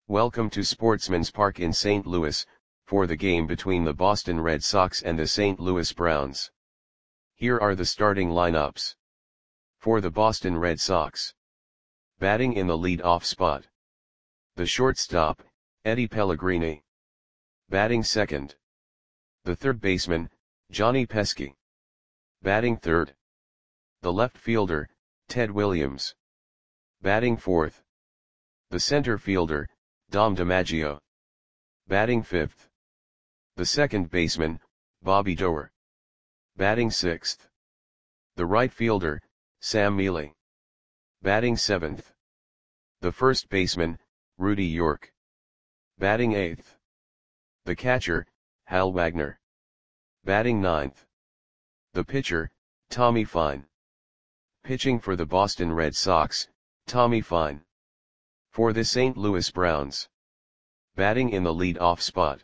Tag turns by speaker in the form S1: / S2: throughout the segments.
S1: Welcome to Sportsman's Park in St. Louis, for the game between the Boston Red Sox and the St. Louis Browns. Here are the starting lineups. For the Boston Red Sox. Batting in the lead-off spot. The shortstop, Eddie Pellegrini. Batting second. The third baseman, Johnny Pesky. Batting third. The left fielder, Ted Williams. Batting fourth. The center fielder, Dom DiMaggio. Batting fifth. The second baseman, Bobby Doerr. Batting sixth. The right fielder, Sam Mele. Batting seventh. The first baseman, Rudy York. Batting eighth. The catcher, Hal Wagner. Batting ninth. The pitcher, Tommy Fine. Pitching for the Boston Red Sox, Tommy Fine. For the St. Louis Browns. Batting in the lead-off spot.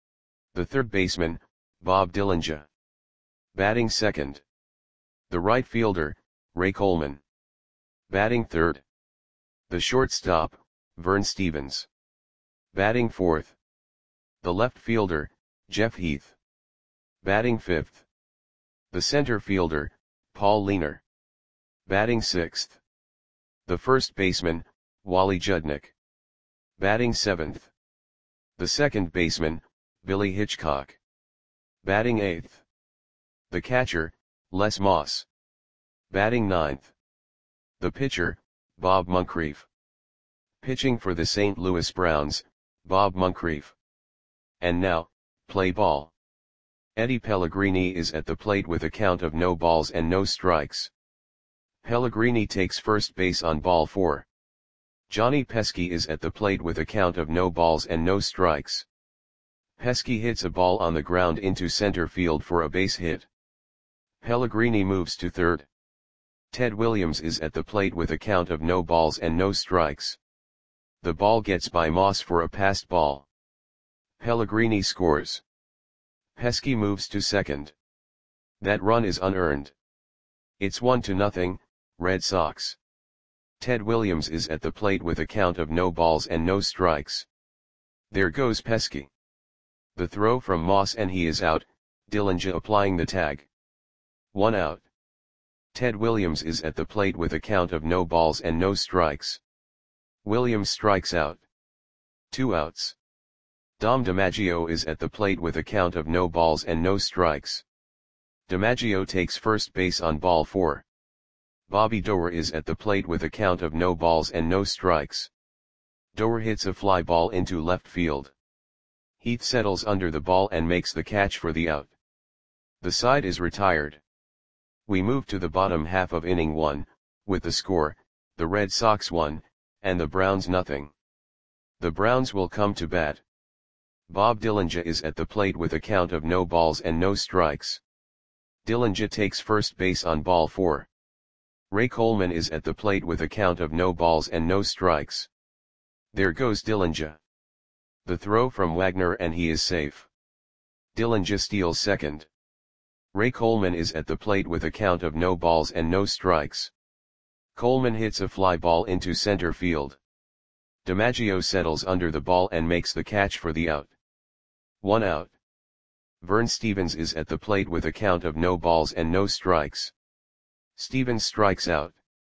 S1: The third baseman, Bob Dillinger. Batting second. The right fielder, Ray Coleman. Batting third. The shortstop, Vern Stephens. Batting fourth. The left fielder, Jeff Heath. Batting fifth. The center fielder, Paul Lehner. Batting sixth. The first baseman, Wally Judnick. Batting seventh. The second baseman, Billy Hitchcock. Batting eighth. The catcher, Les Moss. Batting ninth. The pitcher, Bob Moncrief. Pitching for the St. Louis Browns, Bob Moncrief. And now, play ball. Eddie Pellegrini is at the plate with a count of no balls and no strikes. Pellegrini takes first base on ball 4. Johnny Pesky is at the plate with a count of no balls and no strikes. Pesky hits a ball on the ground into center field for a base hit. Pellegrini moves to third. Ted Williams is at the plate with a count of no balls and no strikes. The ball gets by Moss for a passed ball. Pellegrini scores. Pesky moves to second. That run is unearned. It's 1-0, Red Sox. Ted Williams is at the plate with a count of no balls and no strikes. There goes Pesky. The throw from Moss and he is out, Dillinger applying the tag. 1 out. Ted Williams is at the plate with a count of no balls and no strikes. Williams strikes out. 2 outs. Dom DiMaggio is at the plate with a count of no balls and no strikes. DiMaggio takes first base on ball 4. Bobby Doerr is at the plate with a count of no balls and no strikes. Doerr hits a fly ball into left field. Heath settles under the ball and makes the catch for the out. The side is retired. We move to the bottom half of inning 1, with the score, the Red Sox 1, and the Browns 0. The Browns will come to bat. Bob Dillinger is at the plate with a count of no balls and no strikes. Dillinger takes first base on ball 4. Ray Coleman is at the plate with a count of no balls and no strikes. There goes Dillinger. The throw from Wagner and he is safe. Dillinger steals second. Ray Coleman is at the plate with a count of no balls and no strikes. Coleman hits a fly ball into center field. DiMaggio settles under the ball and makes the catch for the out. 1 out. Vern Stephens is at the plate with a count of no balls and no strikes. Stephens strikes out.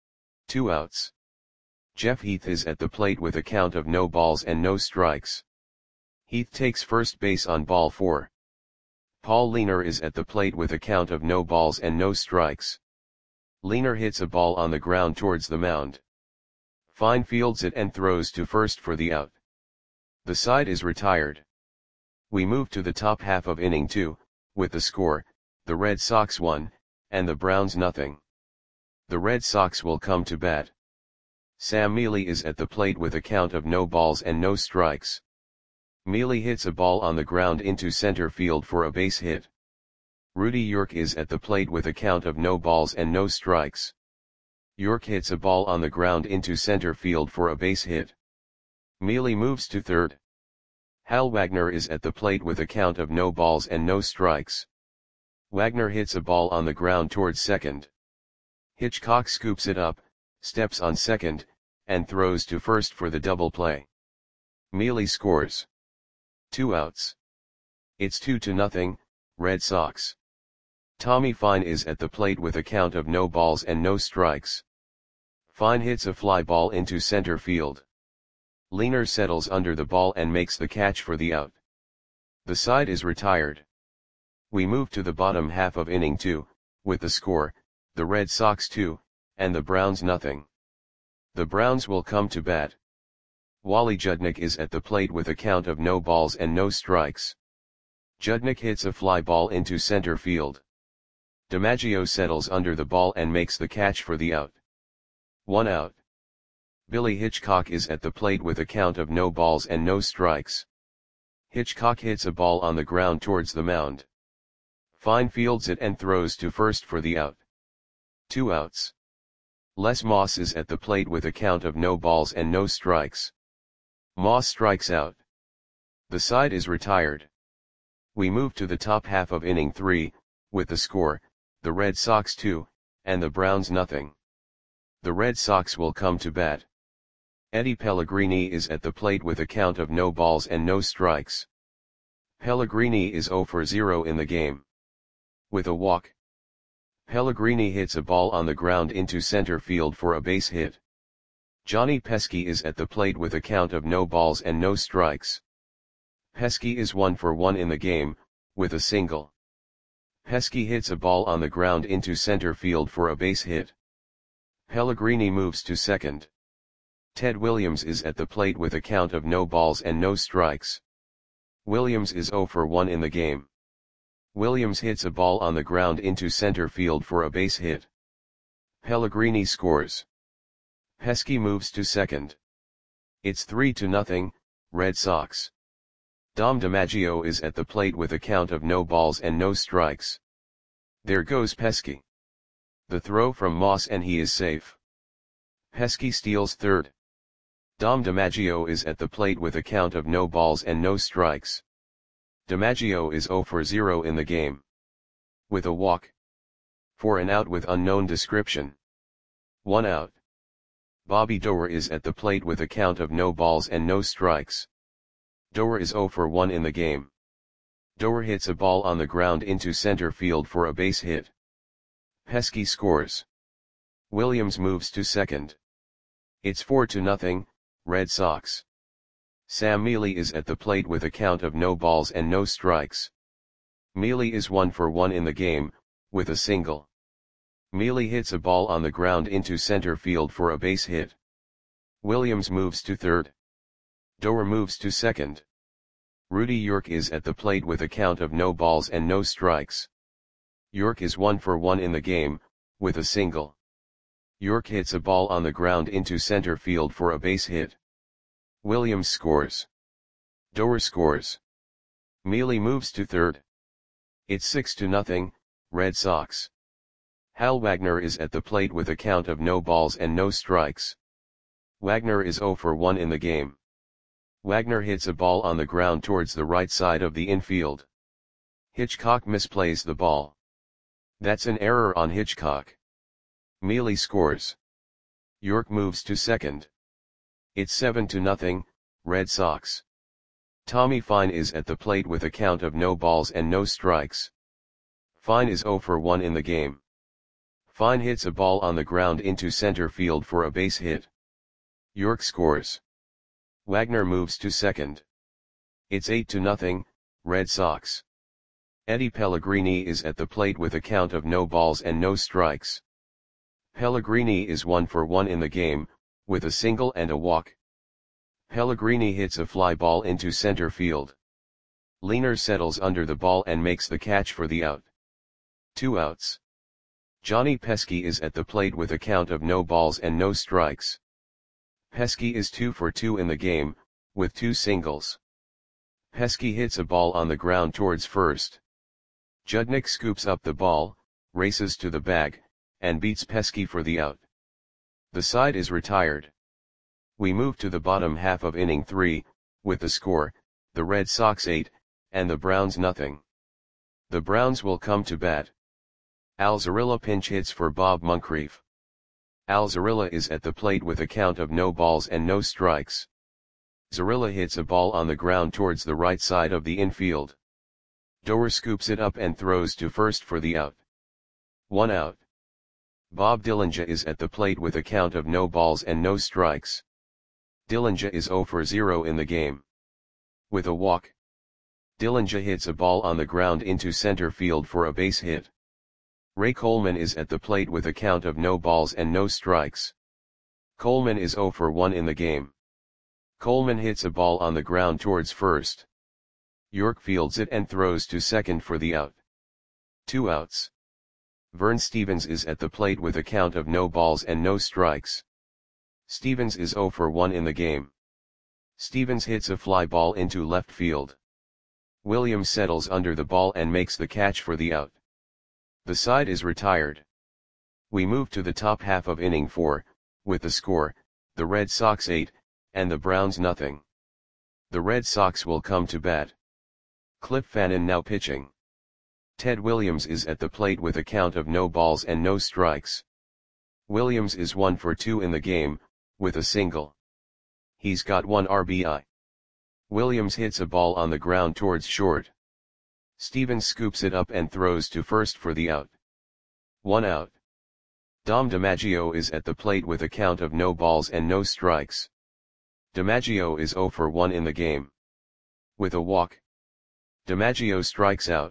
S1: 2 outs. Jeff Heath is at the plate with a count of no balls and no strikes. Heath takes first base on ball 4. Paul Lehner is at the plate with a count of no balls and no strikes. Lehner hits a ball on the ground towards the mound. Fine fields it and throws to first for the out. The side is retired. We move to the top half of inning 2, with the score, the Red Sox 1, and the Browns 0. The Red Sox will come to bat. Sam Mele is at the plate with a count of no balls and no strikes. Mele hits a ball on the ground into center field for a base hit. Rudy York is at the plate with a count of no balls and no strikes. York hits a ball on the ground into center field for a base hit. Mele moves to third. Hal Wagner is at the plate with a count of no balls and no strikes. Wagner hits a ball on the ground towards second. Hitchcock scoops it up, steps on second, and throws to first for the double play. Mealy scores. 2 outs. It's 2-0, Red Sox. Tommy Fine is at the plate with a count of no balls and no strikes. Fine hits a fly ball into center field. Leaner settles under the ball and makes the catch for the out. The side is retired. We move to the bottom half of inning 2, with the score, the Red Sox 2, and the Browns nothing. The Browns will come to bat. Wally Judnick is at the plate with a count of no balls and no strikes. Judnick hits a fly ball into center field. DiMaggio settles under the ball and makes the catch for the out. 1 out. Billy Hitchcock is at the plate with a count of no balls and no strikes. Hitchcock hits a ball on the ground towards the mound. Fine fields it and throws to first for the out. 2 outs. Les Moss is at the plate with a count of no balls and no strikes. Moss strikes out. The side is retired. We move to the top half of inning 3, with the score, the Red Sox 2, and the Browns nothing. The Red Sox will come to bat. Eddie Pellegrini is at the plate with a count of no balls and no strikes. Pellegrini is 0 for 0 in the game. With a walk. Pellegrini hits a ball on the ground into center field for a base hit. Johnny Pesky is at the plate with a count of no balls and no strikes. Pesky is 1 for 1 in the game, with a single. Pesky hits a ball on the ground into center field for a base hit. Pellegrini moves to second. Ted Williams is at the plate with a count of no balls and no strikes. Williams is 0 for 1 in the game. Williams hits a ball on the ground into center field for a base hit. Pellegrini scores. Pesky moves to second. It's 3-0, Red Sox. Dom DiMaggio is at the plate with a count of no balls and no strikes. There goes Pesky. The throw from Moss and he is safe. Pesky steals third. Dom DiMaggio is at the plate with a count of no balls and no strikes. DiMaggio is 0 for 0 in the game. With a walk. For an out with unknown description. 1 out. Bobby Doerr is at the plate with a count of no balls and no strikes. Doerr is 0 for 1 in the game. Doerr hits a ball on the ground into center field for a base hit. Pesky scores. Williams moves to second. It's 4-0, Red Sox. Sam Mealy is at the plate with a count of no balls and no strikes. Mealy is 1 for 1 in the game, with a single. Mealy hits a ball on the ground into center field for a base hit. Williams moves to third. Doerr moves to second. Rudy York is at the plate with a count of no balls and no strikes. York is 1 for 1 in the game, with a single. York hits a ball on the ground into center field for a base hit. Williams scores. Doerr scores. Mealy moves to third. It's 6-0, Red Sox. Hal Wagner is at the plate with a count of no balls and no strikes. Wagner is 0 for 1 in the game. Wagner hits a ball on the ground towards the right side of the infield. Hitchcock misplays the ball. That's an error on Hitchcock. Mealy scores. York moves to second. It's 7-0, Red Sox. Tommy Fine is at the plate with a count of no balls and no strikes. Fine is 0 for 1 in the game. Fine hits a ball on the ground into center field for a base hit. York scores. Wagner moves to second. It's 8-0, Red Sox. Eddie Pellegrini is at the plate with a count of no balls and no strikes. Pellegrini is 1 for 1 in the game, with a single and a walk. Pellegrini hits a fly ball into center field. Leaner settles under the ball and makes the catch for the out. 2 outs. Johnny Pesky is at the plate with a count of no balls and no strikes. Pesky is 2 for 2 in the game, with 2 singles. Pesky hits a ball on the ground towards first. Judnick scoops up the ball, races to the bag, and beats Pesky for the out. The side is retired. We move to the bottom half of inning 3, with the score, the Red Sox 8, and the Browns nothing. The Browns will come to bat. Al Zarilla pinch hits for Bob Moncrief. Al Zarilla is at the plate with a count of no balls and no strikes. Zarilla hits a ball on the ground towards the right side of the infield. Doer scoops it up and throws to first for the out. 1 out. Bob Dillinja is at the plate with a count of no balls and no strikes. Dillinja is 0 for 0 in the game. With a walk, Dillinja hits a ball on the ground into center field for a base hit. Ray Coleman is at the plate with a count of no balls and no strikes. Coleman is 0 for 1 in the game. Coleman hits a ball on the ground towards first. York fields it and throws to second for the out. 2 outs. Vern Stevens is at the plate with a count of no balls and no strikes. Stevens is 0 for 1 in the game. Stevens hits a fly ball into left field. Williams settles under the ball and makes the catch for the out. The side is retired. We move to the top half of inning 4, with the score, the Red Sox 8, and the Browns nothing. The Red Sox will come to bat. Cliff Fannin now pitching. Ted Williams is at the plate with a count of no balls and no strikes. Williams is 1 for 2 in the game, with a single. He's got 1 RBI. Williams hits a ball on the ground towards short. Stevens scoops it up and throws to first for the out. 1 out. Dom DiMaggio is at the plate with a count of no balls and no strikes. DiMaggio is 0 for 1 in the game. With a walk, DiMaggio strikes out.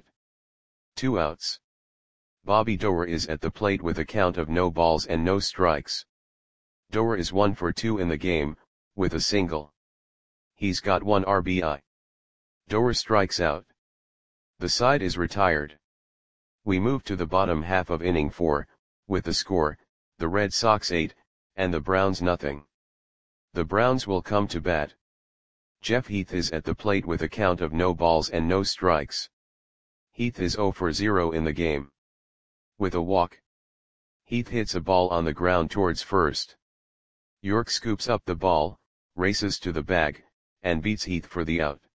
S1: 2 outs. Bobby Doer is at the plate with a count of no balls and no strikes. Doer is 1 for 2 in the game, with a single. He's got 1 RBI. Doer strikes out. The side is retired. We move to the bottom half of inning 4, with the score, the Red Sox 8, and the Browns nothing. The Browns will come to bat. Jeff Heath is at the plate with a count of no balls and no strikes. Heath is 0 for 0 in the game. With a walk, Heath hits a ball on the ground towards first. York scoops up the ball, races to the bag, and beats Heath for the out.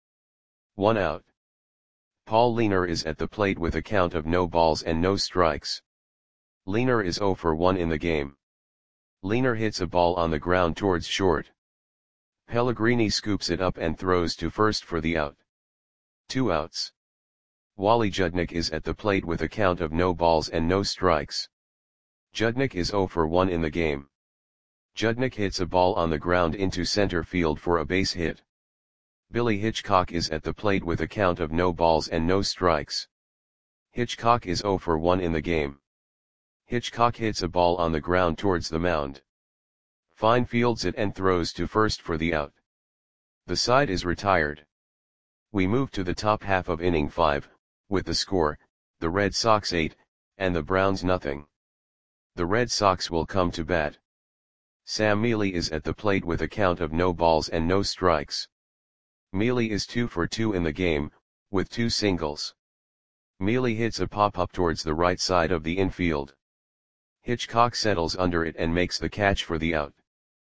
S1: 1 out. Paul Leaner is at the plate with a count of no balls and no strikes. Leaner is 0 for 1 in the game. Leaner hits a ball on the ground towards short. Pellegrini scoops it up and throws to first for the out. 2 outs. Wally Judnick is at the plate with a count of no balls and no strikes. Judnick is 0 for 1 in the game. Judnick hits a ball on the ground into center field for a base hit. Billy Hitchcock is at the plate with a count of no balls and no strikes. Hitchcock is 0 for 1 in the game. Hitchcock hits a ball on the ground towards the mound. Fine fields it and throws to first for the out. The side is retired. We move to the top half of inning 5, with the score, the Red Sox 8, and the Browns nothing. The Red Sox will come to bat. Sam Mealy is at the plate with a count of no balls and no strikes. Mealy is 2 for 2 in the game, with 2 singles. Mealy hits a pop-up towards the right side of the infield. Hitchcock settles under it and makes the catch for the out.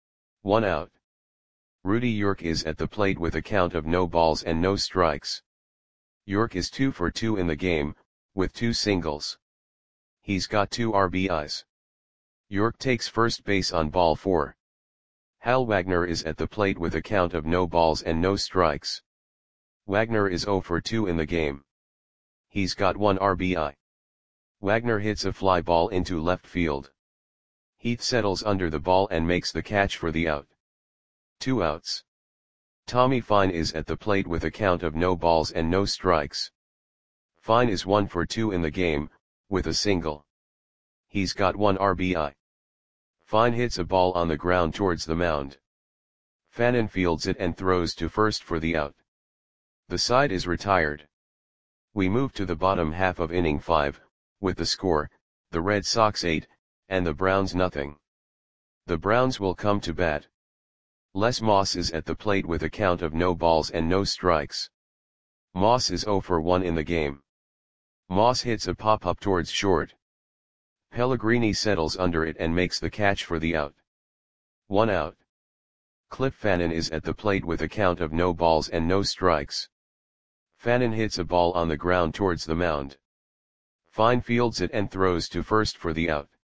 S1: 1 out. Rudy York is at the plate with a count of no balls and no strikes. York is 2 for 2 in the game, with 2 singles. He's got 2 RBIs. York takes first base on ball 4. Hal Wagner is at the plate with a count of no balls and no strikes. Wagner is 0 for 2 in the game. He's got 1 RBI. Wagner hits a fly ball into left field. Heath settles under the ball and makes the catch for the out. 2 outs. Tommy Fine is at the plate with a count of no balls and no strikes. Fine is 1 for 2 in the game, with a single. He's got 1 RBI. Fine hits a ball on the ground towards the mound. Fannin fields it and throws to first for the out. The side is retired. We move to the bottom half of inning 5, with the score, the Red Sox 8, and the Browns nothing. The Browns will come to bat. Les Moss is at the plate with a count of no balls and no strikes. Moss is 0 for 1 in the game. Moss hits a pop-up towards short. Pellegrini settles under it and makes the catch for the out. 1 out. Cliff Fannin is at the plate with a count of no balls and no strikes. Fannin hits a ball on the ground towards the mound. Fine fields it and throws to first for the out.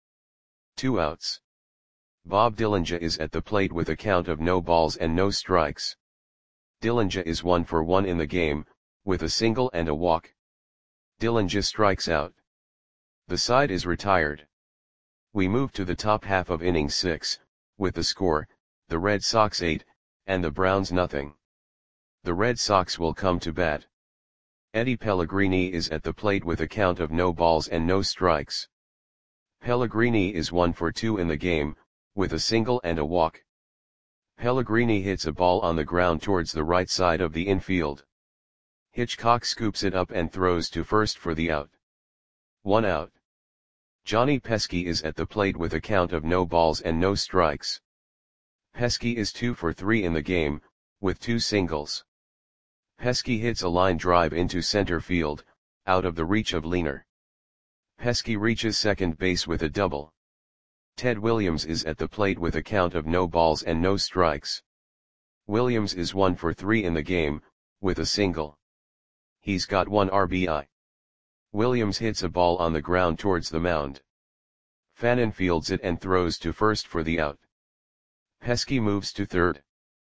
S1: 2 outs. Bob Dillinja is at the plate with a count of no balls and no strikes. Dillinja is 1 for 1 in the game, with a single and a walk. Dillinja strikes out. The side is retired. We move to the top half of inning 6, with the score, the Red Sox 8, and the Browns nothing. The Red Sox will come to bat. Eddie Pellegrini is at the plate with a count of no balls and no strikes. Pellegrini is 1 for 2 in the game, with a single and a walk. Pellegrini hits a ball on the ground towards the right side of the infield. Hitchcock scoops it up and throws to first for the out. 1 out. Johnny Pesky is at the plate with a count of no balls and no strikes. Pesky is 2 for 3 in the game, with 2 singles. Pesky hits a line drive into center field, out of the reach of Leaner. Pesky reaches second base with a double. Ted Williams is at the plate with a count of no balls and no strikes. Williams is 1 for 3 in the game, with a single. He's got 1 RBI. Williams hits a ball on the ground towards the mound. Fannin fields it and throws to first for the out. Pesky moves to third.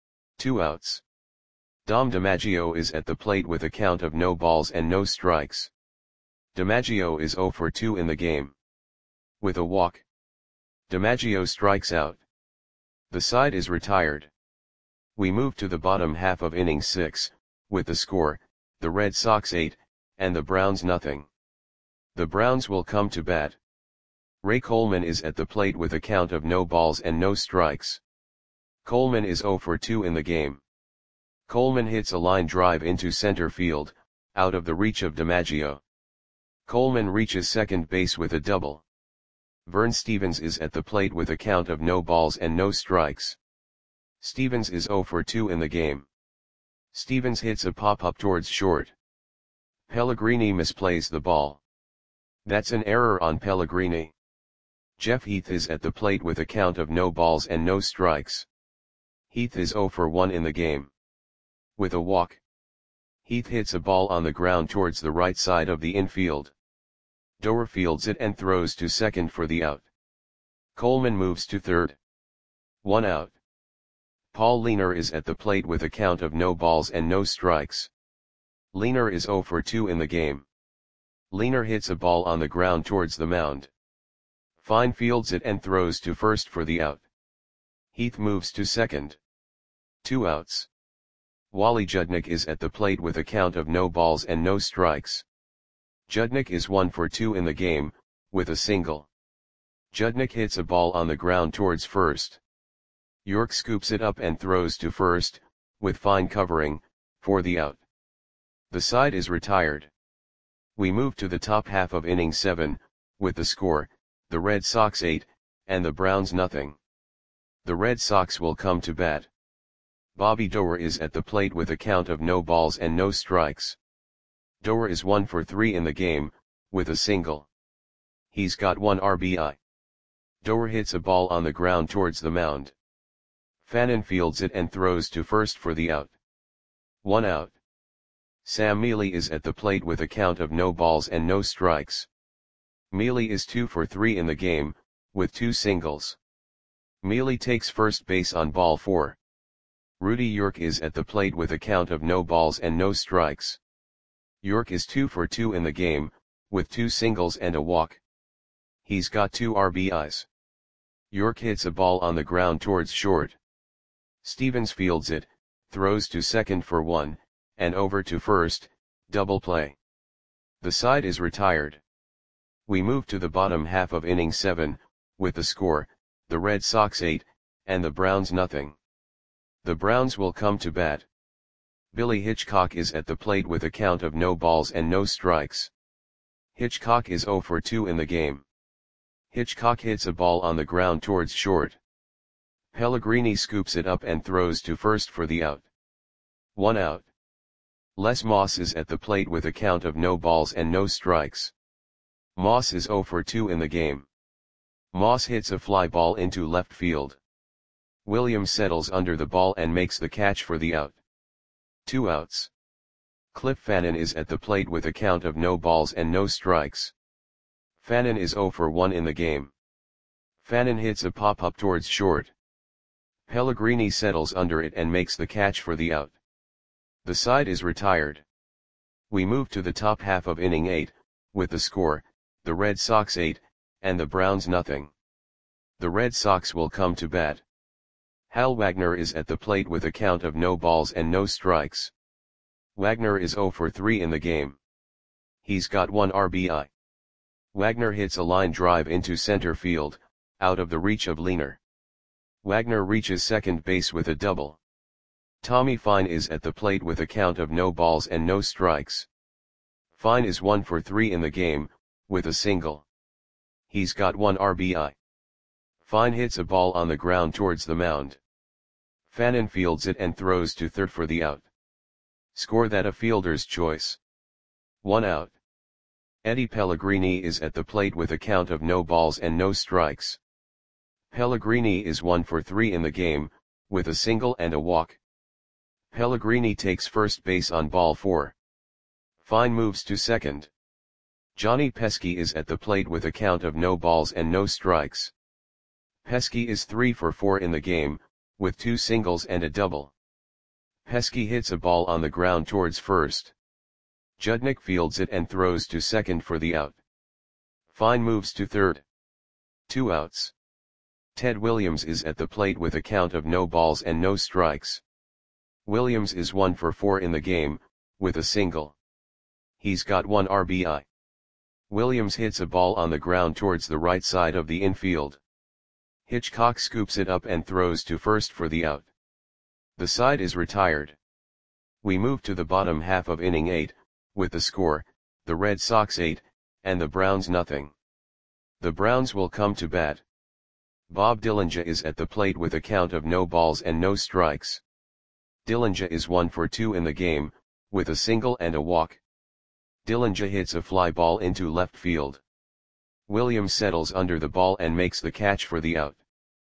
S1: 2 outs. Dom DiMaggio is at the plate with a count of no balls and no strikes. DiMaggio is 0 for 2 in the game. With a walk. DiMaggio strikes out. The side is retired. We move to the bottom half of inning 6, with the score, the Red Sox 8, and the Browns nothing. The Browns will come to bat. Ray Coleman is at the plate with a count of no balls and no strikes. Coleman is 0 for 2 in the game. Coleman hits a line drive into center field, out of the reach of DiMaggio. Coleman reaches second base with a double. Vern Stevens is at the plate with a count of no balls and no strikes. Stevens is 0 for 2 in the game. Stevens hits a pop-up towards short. Pellegrini misplays the ball. That's an error on Pellegrini. Jeff Heath is at the plate with a count of no balls and no strikes. Heath is 0 for 1 in the game. With a walk. Heath hits a ball on the ground towards the right side of the infield. Doer fields it and throws to second for the out. Coleman moves to third. 1 out. Paul Leaner is at the plate with a count of no balls and no strikes. Leaner is 0 for 2 in the game. Leaner hits a ball on the ground towards the mound. Fine fields it and throws to first for the out. Heath moves to second. 2 outs. Wally Judnick is at the plate with a count of no balls and no strikes. Judnick is 1 for 2 in the game, with a single. Judnick hits a ball on the ground towards first. York scoops it up and throws to first, with fine covering, for the out. The side is retired. We move to the top half of inning 7, with the score, the Red Sox 8, and the Browns nothing. The Red Sox will come to bat. Bobby Doer is at the plate with a count of no balls and no strikes. Doer is 1 for 3 in the game, with a single. He's got 1 RBI. Doer hits a ball on the ground towards the mound. Fannin fields it and throws to first for the out. 1 out. Sam Mealy is at the plate with a count of no balls and no strikes. Mealy is 2 for 3 in the game, with 2 singles. Mealy takes first base on ball 4. Rudy York is at the plate with a count of no balls and no strikes. York is 2 for 2 in the game, with 2 singles and a walk. He's got 2 RBIs. York hits a ball on the ground towards short. Stevens fields it, throws to second for 1, and over to first, double play. The side is retired. We move to the bottom half of inning 7, with the score, the Red Sox 8, and the Browns nothing. The Browns will come to bat. Billy Hitchcock is at the plate with a count of no balls and no strikes. Hitchcock is 0 for 2 in the game. Hitchcock hits a ball on the ground towards short. Pellegrini scoops it up and throws to first for the out. 1 out. Les Moss is at the plate with a count of no balls and no strikes. Moss is 0 for 2 in the game. Moss hits a fly ball into left field. Williams settles under the ball and makes the catch for the out. 2 outs. Cliff Fannin is at the plate with a count of no balls and no strikes. Fannin is 0 for 1 in the game. Fannin hits a pop-up towards short. Pellegrini settles under it and makes the catch for the out. The side is retired. We move to the top half of inning 8, with the score, the Red Sox 8, and the Browns nothing. The Red Sox will come to bat. Hal Wagner is at the plate with a count of no balls and no strikes. Wagner is 0 for 3 in the game. He's got 1 RBI. Wagner hits a line drive into center field, out of the reach of Lehner. Wagner reaches second base with a double. Tommy Fine is at the plate with a count of no balls and no strikes. Fine is 1 for 3 in the game, with a single. He's got 1 RBI. Fine hits a ball on the ground towards the mound. Fannin fields it and throws to third for the out. Score that a fielder's choice. 1 out. Eddie Pellegrini is at the plate with a count of no balls and no strikes. Pellegrini is 1 for 3 in the game, with a single and a walk. Pellegrini takes first base on ball 4. Fine moves to second. Johnny Pesky is at the plate with a count of no balls and no strikes. Pesky is 3 for 4 in the game, with 2 singles and a double. Pesky hits a ball on the ground towards first. Judnick fields it and throws to second for the out. Fine moves to third. 2 outs. Ted Williams is at the plate with a count of no balls and no strikes. Williams is 1 for 4 in the game, with a single. He's got 1 RBI. Williams hits a ball on the ground towards the right side of the infield. Hitchcock scoops it up and throws to first for the out. The side is retired. We move to the bottom half of inning 8, with the score, the Red Sox 8, and the Browns nothing. The Browns will come to bat. Bob Dillinger is at the plate with a count of no balls and no strikes. Dillinger is 1 for 2 in the game, with a single and a walk. Dillinger hits a fly ball into left field. Williams settles under the ball and makes the catch for the out.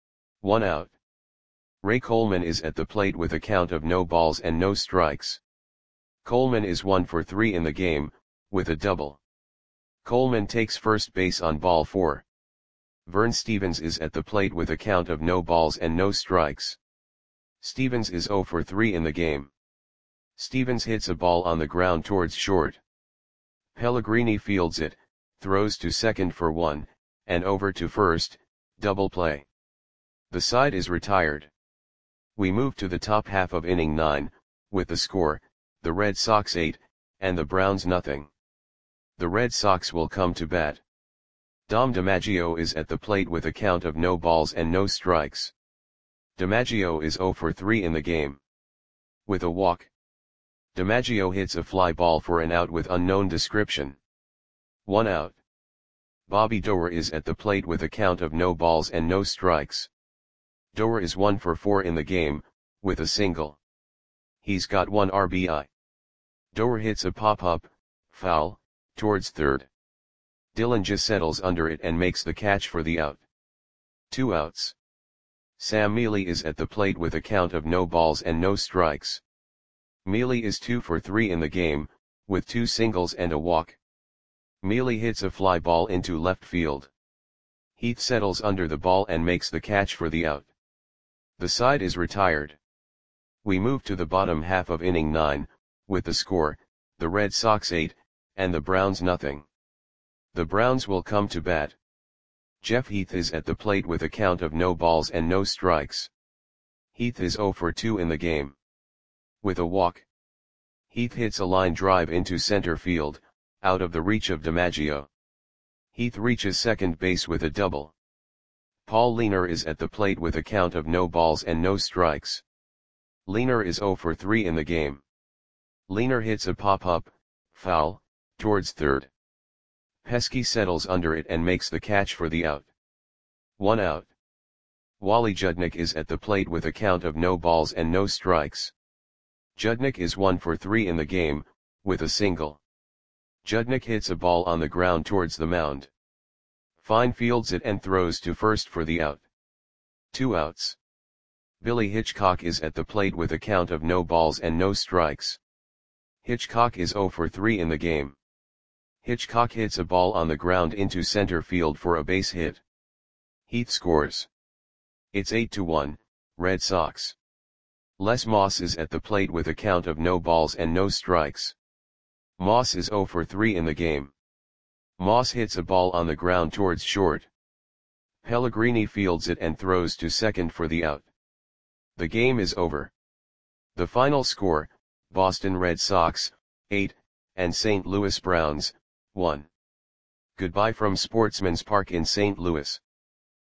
S1: 1 out. Ray Coleman is at the plate with a count of no balls and no strikes. Coleman is 1 for 3 in the game, with a double. Coleman takes first base on ball 4. Vern Stevens is at the plate with a count of no balls and no strikes. Stevens is 0 for 3 in the game. Stevens hits a ball on the ground towards short. Pellegrini fields it, throws to second for 1, and over to first, double play. The side is retired. We move to the top half of inning 9, with the score, the Red Sox 8, and the Browns nothing. The Red Sox will come to bat. Dom DiMaggio is at the plate with a count of no balls and no strikes. DiMaggio is 0 for 3 in the game. With a walk. DiMaggio hits a fly ball for an out with unknown description. 1 out. Bobby Doerr is at the plate with a count of no balls and no strikes. Doerr is 1 for 4 in the game, with a single. He's got 1 RBI. Doerr hits a pop-up, foul, towards third. Dillinger settles under it and makes the catch for the out. 2 outs. Sam Mealy is at the plate with a count of no balls and no strikes. Mealy is 2 for 3 in the game, with 2 singles and a walk. Mealy hits a fly ball into left field. Heath settles under the ball and makes the catch for the out. The side is retired. We move to the bottom half of inning 9, with the score, the Red Sox 8, and the Browns nothing. The Browns will come to bat. Jeff Heath is at the plate with a count of no balls and no strikes. Heath is 0 for 2 in the game. With a walk. Heath hits a line drive into center field, out of the reach of DiMaggio. Heath reaches second base with a double. Paul Lehner is at the plate with a count of no balls and no strikes. Lehner is 0 for 3 in the game. Lehner hits a pop-up, foul, towards third. Pesky settles under it and makes the catch for the out. 1 out. Wally Judnick is at the plate with a count of no balls and no strikes. Judnick is 1 for 3 in the game, with a single. Judnick hits a ball on the ground towards the mound. Fine fields it and throws to first for the out. 2 outs. Billy Hitchcock is at the plate with a count of no balls and no strikes. Hitchcock is 0 for 3 in the game. Hitchcock hits a ball on the ground into center field for a base hit. Heath scores. It's 8-1, Red Sox. Les Moss is at the plate with a count of no balls and no strikes. Moss is 0 for 3 in the game. Moss hits a ball on the ground towards short. Pellegrini fields it and throws to second for the out. The game is over. The final score, Boston Red Sox, 8, and St. Louis Browns, 1. Goodbye from Sportsman's Park in St. Louis.